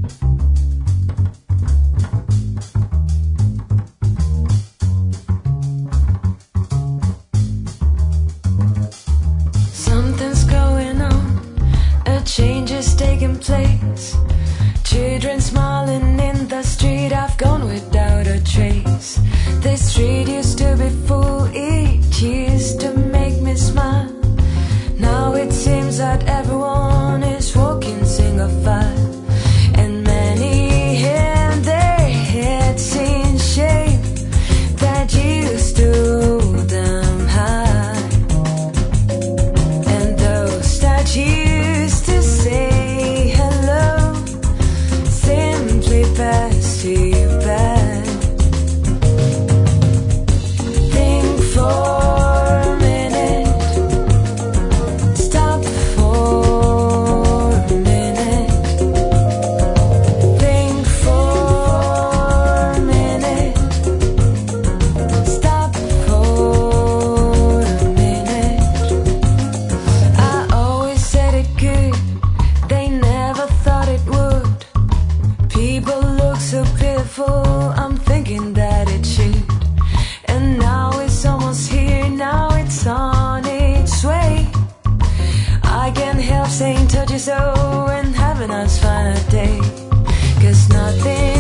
Something's going on, a change is taking place. Children smiling in the street, I've gone without a trace. This street used to be full, it used to make me smile. Now it seems that everyone is walking single file, and many hang their heads in shame that used to hold them high, and those that used to say hello simply pass you by. Think for a minute, stop for a minute. Think for a minute, stop for a minute. I always said it could, they never thought it would. People look so pitiful, I'm thinking that it should. And now it's almost here, now it's on its way. I can't help saying touch you so and have a nice final day, 'cause nothing